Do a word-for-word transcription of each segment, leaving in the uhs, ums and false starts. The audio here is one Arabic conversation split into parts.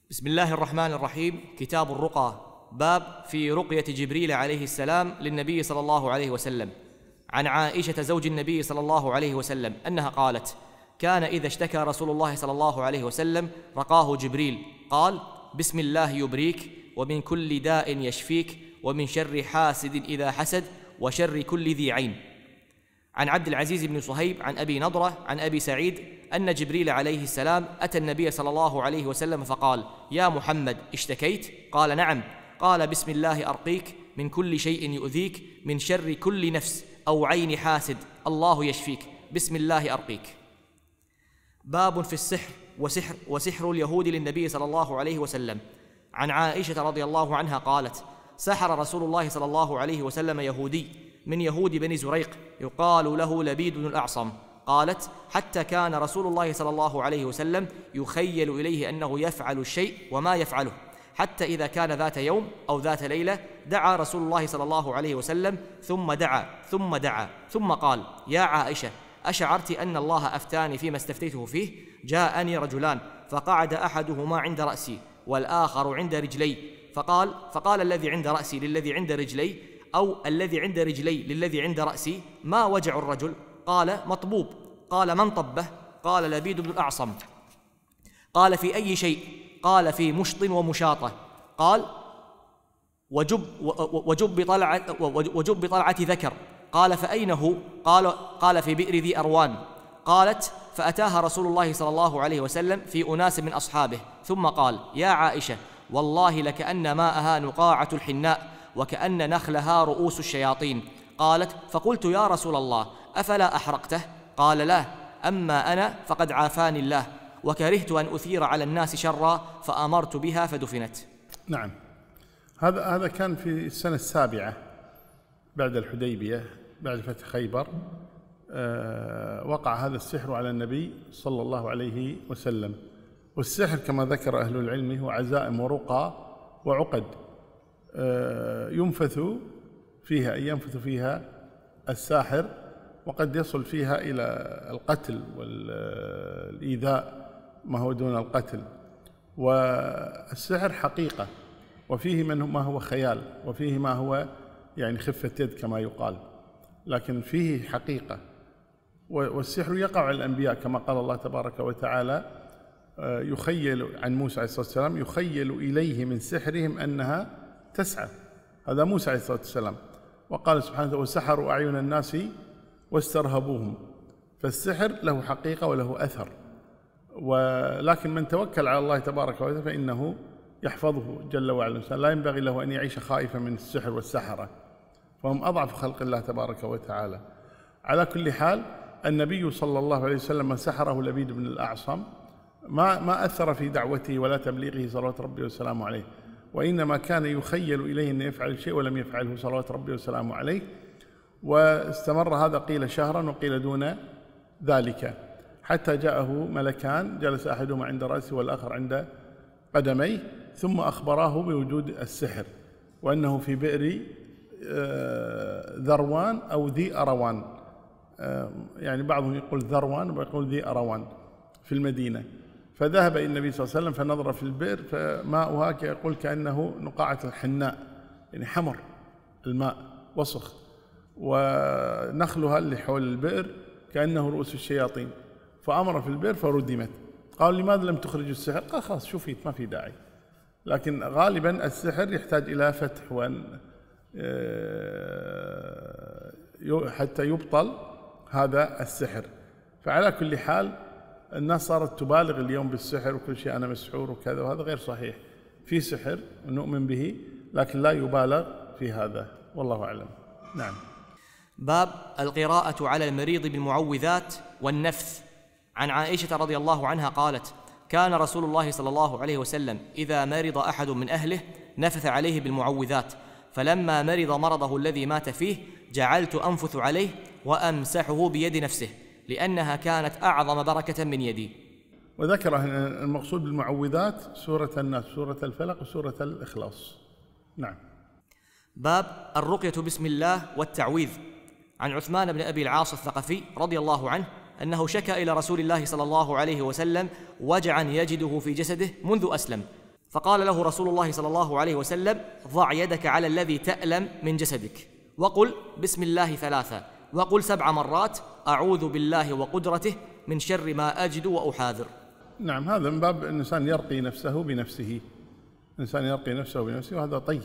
بسم الله الرحمن الرحيم. كتاب الرقى. باب في رقية جبريل عليه السلام للنبي صلى الله عليه وسلم. عن عائشة زوج النبي صلى الله عليه وسلم أنها قالت: كان إذا اشتكى رسول الله صلى الله عليه وسلم رقاه جبريل، قال: بسم الله يبريك، ومن كل داء يشفيك، ومن شر حاسد إذا حسد، وشر كل ذي عين. عن عبد العزيز بن صهيب عن أبي نضرة عن أبي سعيد أن جبريل عليه السلام أتى النبي صلى الله عليه وسلم فقال: يا محمد، اشتكيت؟ قال: نعم. قال: بسم الله أرقيك من كل شيء يؤذيك، من شر كل نفس أو عين حاسد، الله يشفيك، بسم الله أرقيك. باب في السحر وسحر, وسحر اليهود للنبي صلى الله عليه وسلم. عن عائشة رضي الله عنها قالت: سحر رسول الله صلى الله عليه وسلم يهودي من يهود بني زريق يقال له لبيد بن الأعصم. قالت: حتى كان رسول الله صلى الله عليه وسلم يخيل إليه أنه يفعل الشيء وما يفعله، حتى إذا كان ذات يوم أو ذات ليلة دعا رسول الله صلى الله عليه وسلم ثم دعا ثم دعا ثم قال: يا عائشة، أشعرت أن الله أفتاني فيما استفتيته فيه؟ جاءني رجلان فقعد أحدهما عند رأسي والآخر عند رجلي، فقال فقال الذي عند رأسي للذي عند رجلي، أو الذي عند رجلي للذي عند رأسي: ما وجع الرجل؟ قال: مطبوب. قال: من طبه؟ قال: لبيد بن الأعصم. قال: في أي شيء؟ قال: في مشط ومشاطة. قال: وجب, وجب, طلعة, وجب طلعة ذكر. قال: فأين هو؟ قال, قال: في بئر ذي أروان. قالت: فأتاها رسول الله صلى الله عليه وسلم في أناس من أصحابه، ثم قال: يا عائشة، والله لكأن ماءها نقاعة الحناء، وكأن نخلها رؤوس الشياطين. قالت: فقلت: يا رسول الله، أفلا أحرقته؟ قال: لا، أما أنا فقد عافاني الله، وكرهت أن أثير على الناس شرا، فأمرت بها فدفنت. نعم. هذا هذا كان في السنة السابعة بعد الحديبية، بعد فتح خيبر. أه وقع هذا السحر على النبي صلى الله عليه وسلم. والسحر كما ذكر أهل العلم هو عزائم ورقى وعقد أه ينفث فيها ينفث فيها الساحر، وقد يصل فيها إلى القتل والإيذاء ما هو دون القتل. والسحر حقيقة، وفيه من ما هو خيال، وفيه ما هو يعني خفة يد كما يقال، لكن فيه حقيقة. والسحر يقع على الأنبياء كما قال الله تبارك وتعالى: يخيل عن موسى عليه الصلاة والسلام، يخيل إليه من سحرهم أنها تسعى. هذا موسى عليه الصلاة والسلام. وقال سبحانه: وسحروا أعين الناس واسترهبوهم. فالسحر له حقيقة وله أثر، ولكن من توكل على الله تبارك وتعالى فإنه يحفظه جل وعلا. لا ينبغي له أن يعيش خائفا من السحر والسحرة، فهم أضعف خلق الله تبارك وتعالى. على كل حال، النبي صلى الله عليه وسلم سحره لبيد بن الأعصم، ما ما أثر في دعوته ولا تبليغه صلوات ربي وسلامه عليه، وإنما كان يخيل إليه أن يفعل الشيء ولم يفعله صلوات ربي وسلامه عليه. واستمر هذا قيل شهرا وقيل دون ذلك، حتى جاءه ملكان، جلس أحدهما عند رأسه والآخر عند قدميه، ثم أخبراه بوجود السحر، وأنه في بئر ذروان أو ذي أروان، يعني بعضهم يقول ذروان ويقول ذي أروان في المدينة. فذهب إلى النبي صلى الله عليه وسلم فنظر في البئر، فماؤها يقول كأنه نقاعة الحناء، يعني حمر الماء وسخ، ونخلها اللي حول البئر كأنه رؤوس الشياطين. فأمر في البئر فردمت. قال: لماذا لم تخرج السحر؟ قال: خلاص شوفيت، ما في داعي. لكن غالبا السحر يحتاج إلى فتح وأن حتى يبطل هذا السحر. فعلى كل حال، الناس صارت تبالغ اليوم بالسحر وكل شيء أنا مسحور وكذا، وهذا غير صحيح. في سحر ونؤمن به، لكن لا يبالغ في هذا، والله أعلم. نعم. باب القراءة على المريض بالمعوذات والنفث. عن عائشة رضي الله عنها قالت: كان رسول الله صلى الله عليه وسلم إذا مرض أحد من أهله نفث عليه بالمعوذات، فلما مرض مرضه الذي مات فيه جعلت أنفث عليه وأمسحه بيد نفسه، لأنها كانت أعظم بركة من يدي. وذكر المقصود بالمعوذات سورة الناس، سورة الفلق، وسورة الإخلاص. نعم. باب الرقية بسم الله والتعويذ. عن عثمان بن أبي العاص الثقفي رضي الله عنه أنه شكى إلى رسول الله صلى الله عليه وسلم وجعا يجده في جسده منذ أسلم، فقال له رسول الله صلى الله عليه وسلم: ضع يدك على الذي تألم من جسدك، وقل بسم الله ثلاثة، وقل سبع مرات أعوذ بالله وقدرته من شر ما أجد وأحاذر. نعم، هذا من باب الإنسان يرقي نفسه بنفسه، الإنسان يرقي نفسه بنفسه، وهذا طيب.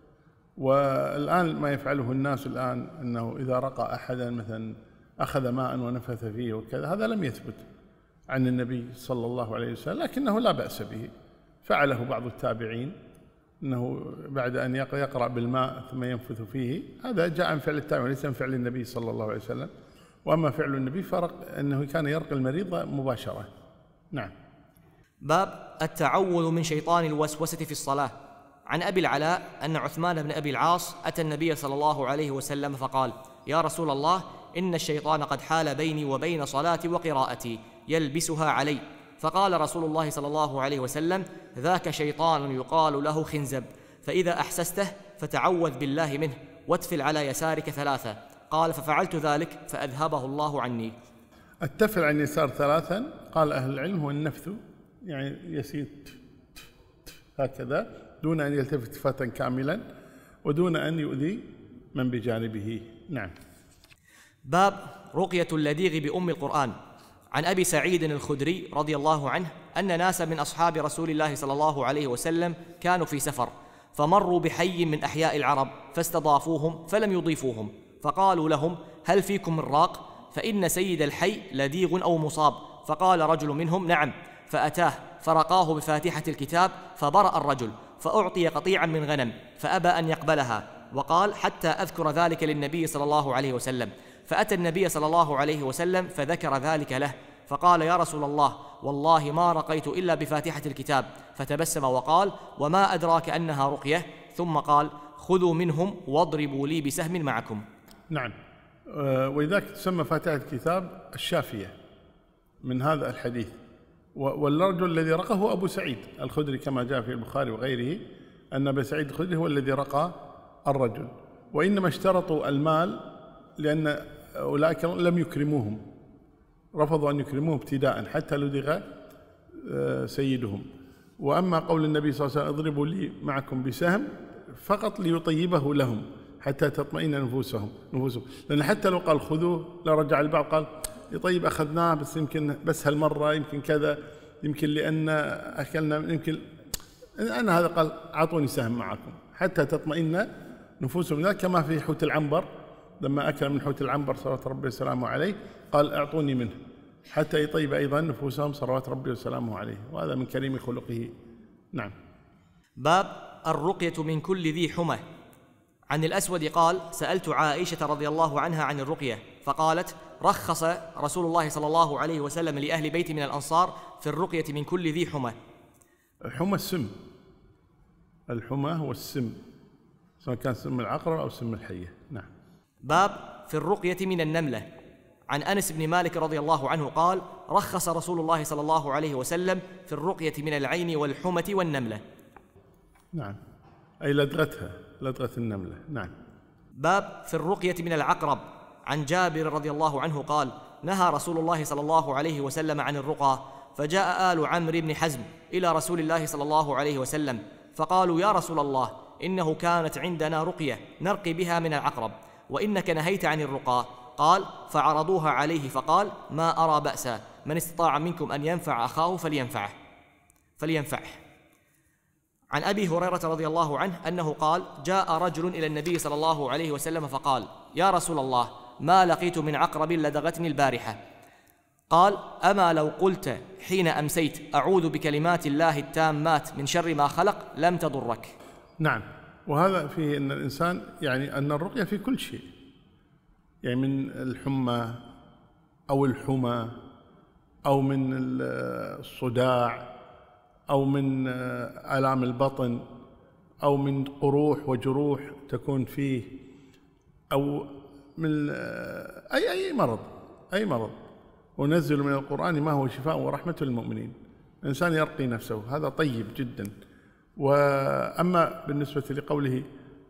والآن ما يفعله الناس الآن أنه إذا رقى أحدا مثلا أخذ ماء ونفث فيه وكذا، هذا لم يثبت عن النبي صلى الله عليه وسلم، لكنه لا بأس به. فعله بعض التابعين، أنه بعد أن يقرأ بالماء ثم ينفث فيه، هذا جاء عن فعل التابعين وليس من فعل النبي صلى الله عليه وسلم. وأما فعل النبي فرق أنه كان يرقي المريض مباشرة. نعم. باب التعوذ من شيطان الوسوسة في الصلاة. عن أبي العلاء أن عثمان بن أبي العاص أتى النبي صلى الله عليه وسلم فقال: يا رسول الله، إن الشيطان قد حال بيني وبين صلاتي وقراءتي يلبسها علي. فقال رسول الله صلى الله عليه وسلم: ذاك شيطان يقال له خنزب، فإذا أحسسته فتعوذ بالله منه واتفل على يسارك ثلاثة. قال: ففعلت ذلك فأذهبه الله عني. التفل عن يسار ثلاثا، قال أهل العلم، هو النفث، يعني يسير هكذا دون أن يلتفت فتى كاملا ودون أن يؤذي من بجانبه. نعم. باب رقية اللديغ بأم القرآن. عن أبي سعيد الخدري رضي الله عنه أن ناسا من أصحاب رسول الله صلى الله عليه وسلم كانوا في سفر، فمروا بحي من أحياء العرب فاستضافوهم فلم يضيفوهم، فقالوا لهم: هل فيكم من راق؟ فإن سيد الحي لديغ أو مصاب. فقال رجل منهم: نعم. فأتاه فرقاه بفاتحة الكتاب فبرأ الرجل، فأعطي قطيعا من غنم فأبى أن يقبلها، وقال: حتى أذكر ذلك للنبي صلى الله عليه وسلم. فأتى النبي صلى الله عليه وسلم فذكر ذلك له، فقال: يا رسول الله، والله ما رقيت إلا بفاتحة الكتاب. فتبسم وقال: وما أدراك أنها رقية؟ ثم قال: خذوا منهم واضربوا لي بسهم معكم. نعم. ولذلك تسمى فاتحة الكتاب الشافية من هذا الحديث. والرجل الذي رقى هو أبو سعيد الخدري كما جاء في البخاري وغيره، أن أبا سعيد الخدري هو الذي رقى الرجل. وإنما اشترطوا المال لأن أولئك لم يكرموهم، رفضوا أن يكرموهم ابتداء حتى لدغ سيدهم. وأما قول النبي صلى الله عليه وسلم: اضربوا لي معكم بسهم، فقط ليطيبه لهم حتى تطمئن نفوسهم نفوسهم لأن حتى لو قال خذوه لرجع البعض قال: طيب أخذناه بس يمكن بس هالمرة، يمكن كذا، يمكن لأن أكلنا، يمكن أنا هذا. قال: أعطوني سهم معكم حتى تطمئن نفوسهم. كما في حوت العنبر، لما أكل من حوت العنبر صلوات ربي وسلامه عليه قال: أعطوني منه حتى يطيب أيضا نفوسهم صلوات ربي وسلامه عليه، وهذا من كريم خلقه. نعم. باب الرقية من كل ذي حمى. عن الأسود قال: سألت عائشة رضي الله عنها عن الرقية، فقالت: رخص رسول الله صلى الله عليه وسلم لأهل بيت من الأنصار في الرقية من كل ذي حمى. الحمى السم، الحمى هو السم، سواء كان سم العقرب أو سم الحية. نعم. باب في الرقية من النملة. عن أنس بن مالك رضي الله عنه قال: رخص رسول الله صلى الله عليه وسلم في الرقية من العين والحمة والنملة. نعم، أي لدغتها، لدغة النملة. نعم. باب في الرقية من العقرب. عن جابر رضي الله عنه قال: نهى رسول الله صلى الله عليه وسلم عن الرقى، فجاء آل عمرو بن حزم إلى رسول الله صلى الله عليه وسلم فقالوا: يا رسول الله، إنه كانت عندنا رقية نرقي بها من العقرب، وإنك نهيت عن الرقى. قال: فعرضوها عليه فقال: ما أرى بأسا، من استطاع منكم أن ينفع أخاه فلينفعه فلينفعه. عن أبي هريرة رضي الله عنه أنه قال: جاء رجل إلى النبي صلى الله عليه وسلم فقال: يا رسول الله، ما لقيت من عقرب لدغتني البارحة. قال: أما لو قلت حين أمسيت أعوذ بكلمات الله التامات من شر ما خلق لم تضرك. نعم. وهذا فيه أن الإنسان يعني أن الرقية في كل شيء، يعني من الحمى أو الحمى أو من الصداع أو من آلام البطن أو من قروح وجروح تكون فيه، أو من أي أي مرض أي مرض ونزل من القرآن ما هو شفاء ورحمة للمؤمنين. الإنسان يرقي نفسه، هذا طيب جدا. وأما بالنسبة لقوله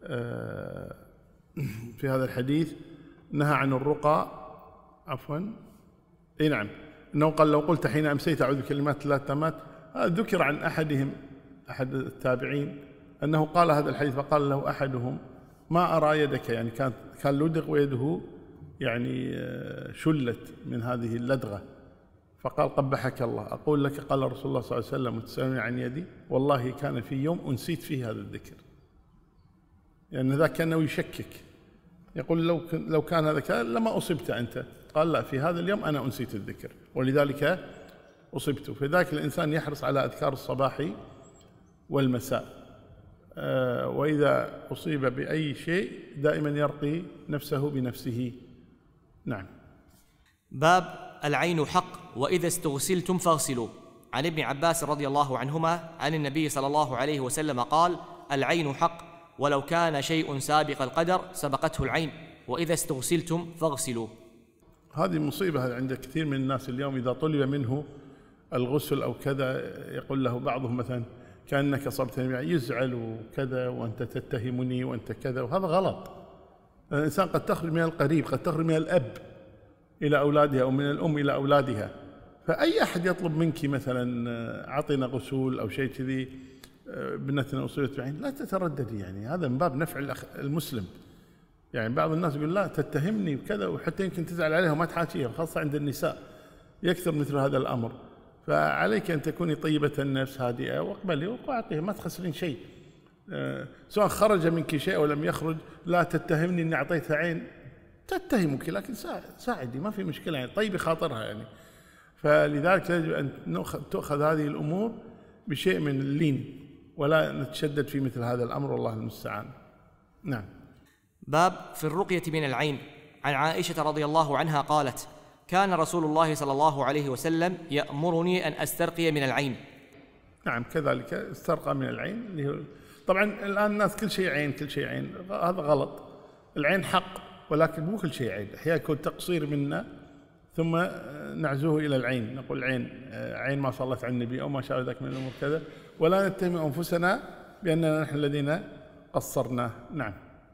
في هذا الحديث نهى عن الرقى، عفوا اي نعم، انه قال: لو قلت حين امسيت اعوذ بكلمات الله التامات، هذا ذكر عن احدهم أحد التابعين أنه قال هذا الحديث، فقال له أحدهم: ما أرى يدك، يعني كان كان لدغ ويده يعني شلت من هذه اللدغة، فقال: قبحك الله، أقول لك قال رسول الله صلى الله عليه وسلم وتسألني عن يدي؟ والله كان في يوم أنسيت فيه هذا الذكر، لأن يعني ذاك كأنه يشكك، يقول لو لو كان هذا كان لما أصبت أنت، قال: لا، في هذا اليوم أنا أنسيت الذكر ولذلك أصبت. فذاك الإنسان يحرص على أذكار الصباح والمساء، وإذا أصيب بأي شيء دائما يرقي نفسه بنفسه. نعم. باب العين حق وإذا استغسلتم فاغسلوا. عن ابن عباس رضي الله عنهما عن النبي صلى الله عليه وسلم قال: العين حق ولو كان شيء سابق القدر سبقته العين، وإذا استغسلتم فاغسلوا. هذه مصيبة عند كثير من الناس اليوم، إذا طلب منه الغسل أو كذا يقول له بعضهم مثلا: كأنك أصبتني، يزعل وكذا، وأنت تتهمني وأنت كذا، وهذا غلط. الإنسان قد تخرج من القريب، قد تخرج من الأب إلى أولادها أو من الأم إلى أولادها، فأي أحد يطلب منك مثلا: أعطينا غسول أو شيء كذي، ابنتنا أصيبت بعين، لا تترددي، يعني هذا من باب نفع المسلم. يعني بعض الناس يقول: لا تتهمني وكذا، وحتى يمكن تزعل عليها وما تحاكيها، خاصة عند النساء يكثر مثل هذا الأمر. فعليك أن تكوني طيبة النفس هادئة واقبلي واعطيها، ما تخسرين شيء، أه سواء خرج منك شيء أو لم يخرج. لا تتهمني أني أعطيتها عين، تتهمك لكن ساعدي، ما في مشكلة، يعني طيبي خاطرها يعني. فلذلك يجب أن تؤخذ هذه الأمور بشيء من اللين، ولا نتشدد في مثل هذا الأمر، والله المستعان. نعم. باب في الرقية من العين. عن عائشة رضي الله عنها قالت: كان رسول الله صلى الله عليه وسلم يأمرني أن أسترقي من العين. نعم، كذلك استرقى من العين، اللي هو طبعا الآن الناس كل شيء عين، كل شيء عين، هذا غلط. العين حق، ولكن مو كل شيء عين، أحيانا يكون تقصير منا ثم نعزوه إلى العين، نقول العين عين ما صلت على النبي أو ما شابه ذلك من الأمور كذا، ولا نتهم أنفسنا بأننا نحن الذين قصرنا. نعم.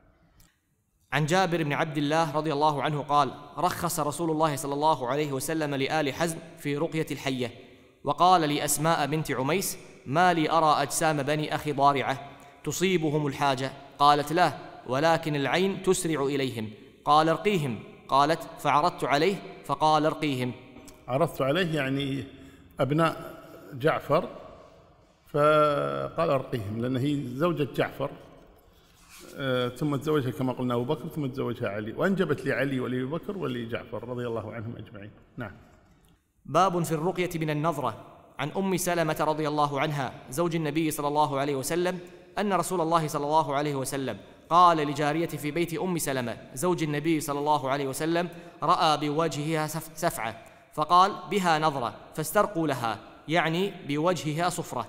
عن جابر بن عبد الله رضي الله عنه قال: رخص رسول الله صلى الله عليه وسلم لآل حزم في رقية الحية، وقال لأسماء بنت عميس: ما لي أرى أجسام بني أخي ضارعة تصيبهم الحاجة؟ قالت: لا، ولكن العين تسرع إليهم. قال: ارقيهم. قالت: فعرضت عليه فقال: ارقيهم. عرضت عليه يعني أبناء جعفر، فقال: ارقيهم، لأن هي زوجة جعفر، آه ثم تزوجها كما قلنا أبو بكر، ثم تزوجها علي، وأنجبت لعلي ولأبي بكر ولجعفر رضي الله عنهم أجمعين. نعم. باب في الرقية من النظرة. عن أم سلمة رضي الله عنها زوج النبي صلى الله عليه وسلم أن رسول الله صلى الله عليه وسلم قال لجارية في بيت أم سلمة زوج النبي صلى الله عليه وسلم: رأى بوجهها سفعة، فقال: بها نظرة فاسترقوا لها، يعني بوجهها صفرة.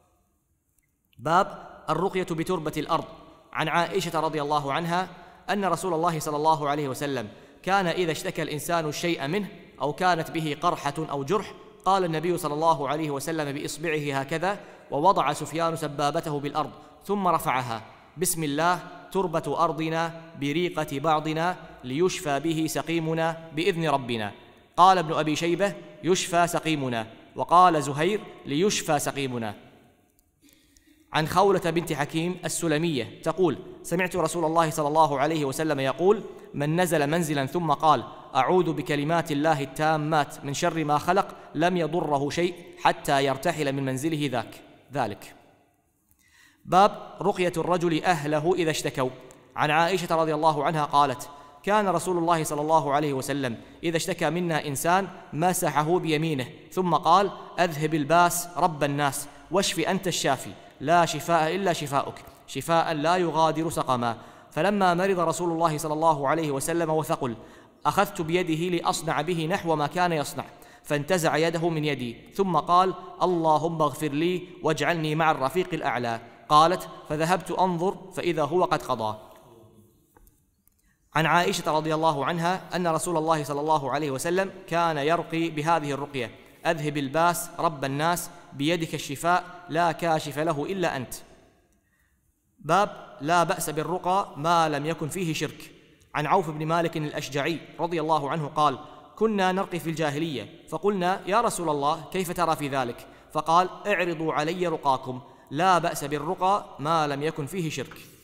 باب الرقية بتربة الأرض. عن عائشة رضي الله عنها أن رسول الله صلى الله عليه وسلم كان إذا اشتكى الإنسان الشيء منه أو كانت به قرحة أو جرح قال النبي صلى الله عليه وسلم بإصبعه هكذا، ووضع سفيان سبابته بالأرض ثم رفعها: بسم الله تربة أرضنا بريقة بعضنا ليشفى به سقيمنا بإذن ربنا. قال ابن أبي شيبة: يشفى سقيمنا، وقال زهير: ليشفى سقيمنا. عن خولة بنت حكيم السلمية تقول: سمعت رسول الله صلى الله عليه وسلم يقول: من نزل منزلا ثم قال: أعوذ بكلمات الله التامات من شر ما خلق لم يضره شيء حتى يرتحل من منزله ذاك ذلك. باب رقية الرجل أهله إذا اشتكوا. عن عائشة رضي الله عنها قالت: كان رسول الله صلى الله عليه وسلم إذا اشتكى منا إنسان مسحه بيمينه ثم قال: أذهب الباس رب الناس واشف أنت الشافي، لا شفاء إلا شفاؤك، شفاء لا يغادر سقما. فلما مرض رسول الله صلى الله عليه وسلم وثقل أخذت بيده لأصنع به نحو ما كان يصنع، فانتزع يده من يدي ثم قال: اللهم اغفر لي واجعلني مع الرفيق الأعلى. قالت: فذهبت أنظر فإذا هو قد قضى. عن عائشة رضي الله عنها أن رسول الله صلى الله عليه وسلم كان يرقي بهذه الرقية: أذهب الباس رب الناس بيدك الشفاء لا كاشف له إلا أنت. باب لا بأس بالرقى ما لم يكن فيه شرك. عن عوف بن مالك الأشجعي رضي الله عنه قال: كنا نرقي في الجاهلية، فقلنا: يا رسول الله كيف ترى في ذلك؟ فقال: اعرضوا علي رقاكم، لا بأس بالرقى ما لم يكن فيه شرك.